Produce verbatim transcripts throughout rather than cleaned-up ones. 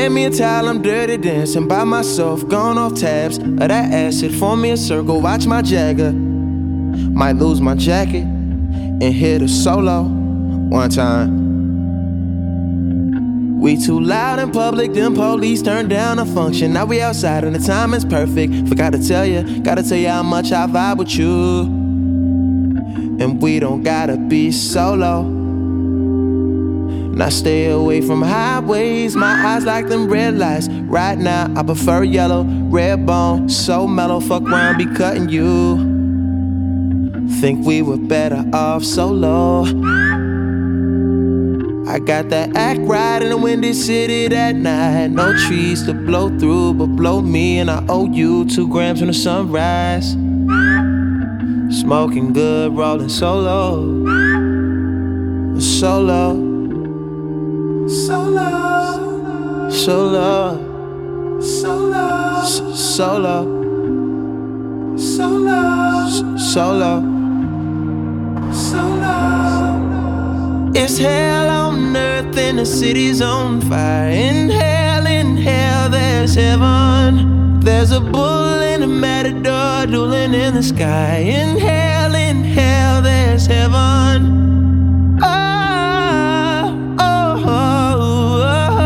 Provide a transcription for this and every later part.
Hand me a towel, I'm dirty dancing by myself, gone off tabs of that acid. Form me a circle, watch my Jagger. Might lose my jacket and hit a solo one time. We too loud in public, them police turned down a function. Now we outside and the timing's perfect. Forgot to tell you, gotta tell you how much I vibe with you. And we don't gotta be solo. Now stay away from highways, my eyes like them red lights. Right now I prefer yellow, red bone, so mellow. Fuck around, be cutting you. Think we were better off solo. I got that act right in the windy city that night. No trees to blow through, but blow me, and I owe you two grams from the sunrise. Smoking good, rolling solo. Solo. Solo. Solo. Solo. Solo. Solo. Solo. Solo. It's hell on earth and the city's on fire. In hell, in hell, there's heaven. There's a bull and a matador dueling in the sky. In hell, in hell, there's heaven. Oh, oh, oh, oh,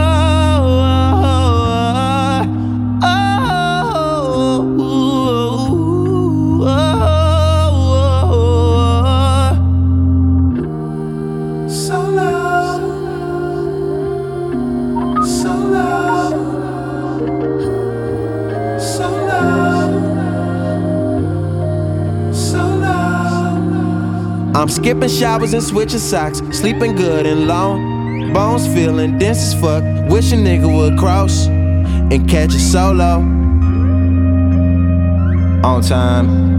oh, oh, oh, oh. Solo, solo, solo, solo. I'm skipping showers and switching socks, sleeping good and long, bones feeling dense as fuck. Wish a nigga would cross and catch a solo on time.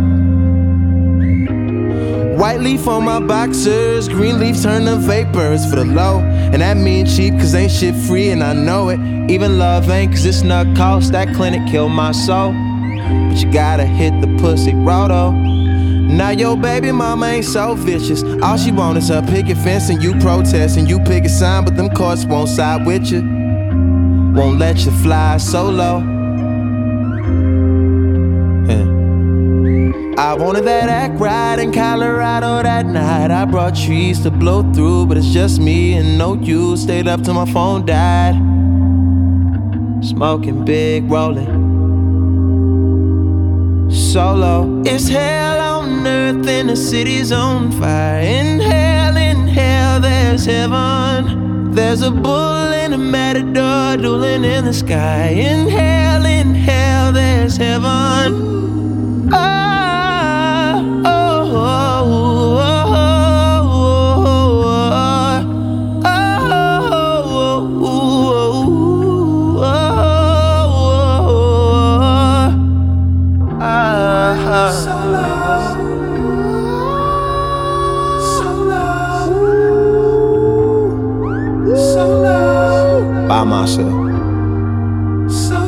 White leaf on my boxers, green leaf turn to vapors for the low. And that means cheap, cause ain't shit free, and I know it. Even love ain't, cause it's not cost. That clinic killed my soul. But you gotta hit the pussy roto. Now your baby mama ain't so vicious. All she want is her picket fence and you protest. And you pick a sign, but them courts won't side with you. Won't let you fly solo. I wanted that act right in Colorado that night. I brought trees to blow through, but it's just me and no you. Stayed up till my phone died. Smoking big, rolling solo. It's hell on earth and the city's on fire. In hell, in hell, there's heaven. There's a bull and a matador dueling in the sky. In hell, in hell, there's heaven. Oh, by myself.